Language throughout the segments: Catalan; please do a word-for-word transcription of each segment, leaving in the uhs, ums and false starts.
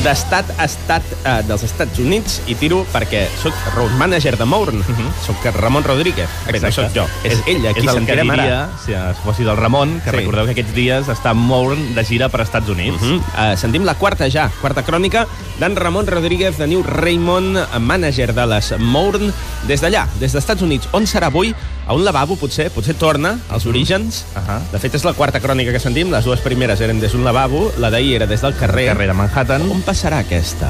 d'estat a estat eh, dels Estats Units i tiro perquè soc road manager de Mourn. Uh -huh. Soc Ramon Rodríguez. Bé, no soc jo. És, és ell, aquí sentirem ara. És el que diria, si fossis el Ramon, que sí. Recordeu que aquests dies està a Mourn de gira per Estats Units. Uh -huh. uh, sentim la quarta ja, quarta crònica d'en Ramon Rodríguez de New Raymond, manager de les Mourn, des d'allà, des dels Estats Units. On serà avui? A un lavabo, potser? Potser torna als orígens. Uh -huh. De fet, és la quarta crònica que sentim. Les dues primeres eren des d'un lavabo, la d'ahir era des del carrer. El carrer de Manhattan. On passarà aquesta?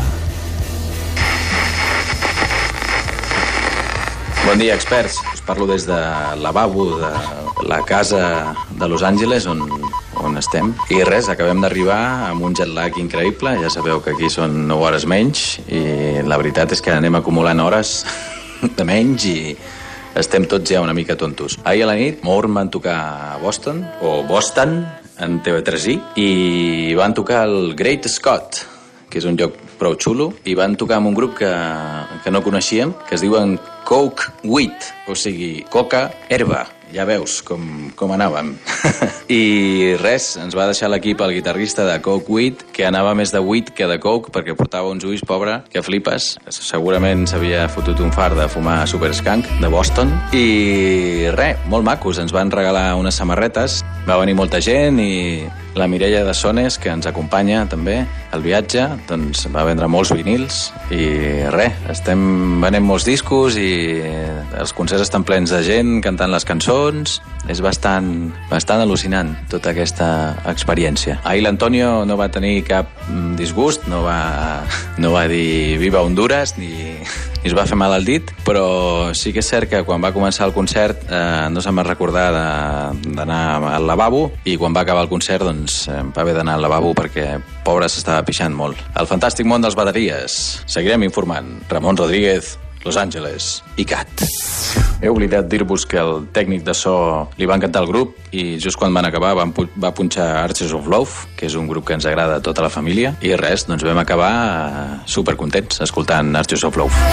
Bon dia, experts. Us parlo des de lavabo de la casa de Los Angeles, on, on estem. I res, acabem d'arribar amb un jet lag increïble. Ja sabeu que aquí són nou hores menys i la veritat és que anem acumulant hores de menys i estem tots ja una mica tontos. Ahir a la nit, Mourn van tocar a Boston, o Boston, en T V tres i, i van tocar el Great Scott, que és un lloc prou xulo, i van tocar amb un grup que, que no coneixíem, que es diuen Coke Wheat, o sigui, coca herba. Ja veus com, com anàvem. I res, ens va deixar l'equip el guitarrista de Coke Wheat, que anava més de wheat que de coke, perquè portava uns ulls, pobre, que flipes. Segurament s'havia fotut un far de fumar Super Skunk de Boston. I res, molt macos, ens van regalar unes samarretes, va venir molta gent i la Mireia de Sones, que ens acompanya també al viatge, doncs va vendre molts vinils i res, estem venent molts discos i els concerts estan plens de gent cantant les cançons. És bastant, bastant al·lucinant tota aquesta experiència. Ahir l'Antonio no va tenir cap disgust, no va, no va dir viva Honduras ni, ni es va fer mal al dit, però sí que és cert que quan va començar el concert eh, no se'm va recordar d'anar al lavabo i quan va acabar el concert doncs em va haver d'anar al lavabo perquè pobre s'estava pixant molt. El fantàstic món dels bateries. Seguirem informant. Ramon Rodríguez, Los Angeles i Cat. He oblidat dir-vos que el tècnic de so li va encantar el grup i just quan van acabar van pu va punxar Arches of Love, que és un grup que ens agrada a tota la família, i res, doncs vam acabar supercontents escoltant Arches of Love.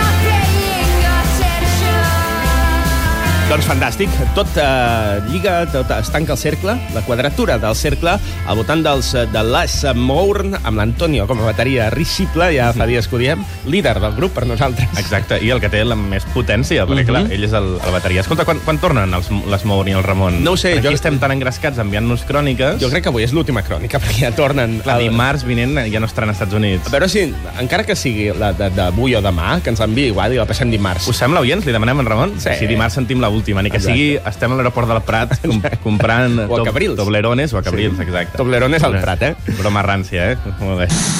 Doncs fantàstic, tot eh, lliga, tot es tanca el cercle, la quadratura del cercle, al voltant dels, de les Mourn, amb l'Antonio com a bateria risible, ja fa dies que ho diem, líder del grup per nosaltres. Exacte, i el que té la més potència, perquè, uh -huh. clar, ell és el, el bateria. Escolta, quan, quan tornen els, les Mourn i el Ramon? No ho sé. Aquí Jo estem tan engrescats enviant-nos cròniques. Jo crec que avui és l'última crònica, perquè ja tornen... Clar, el dimarts vinent ja no estaran als Estats Units. A veure si, encara que sigui la d'avui o demà, que ens enviï igual i la passem dimarts. Us sembla, oients? Li demanem a en Ramon? Sí. Si dimarts sentim l'última, ni que exacte. Sigui estem a l'aeroport del Prat com, comprant o a Cabrils. Toblerones o a Cabrils, sí. Exacte. Toblerones al Prat, eh? Broma rància, eh? Molt bé.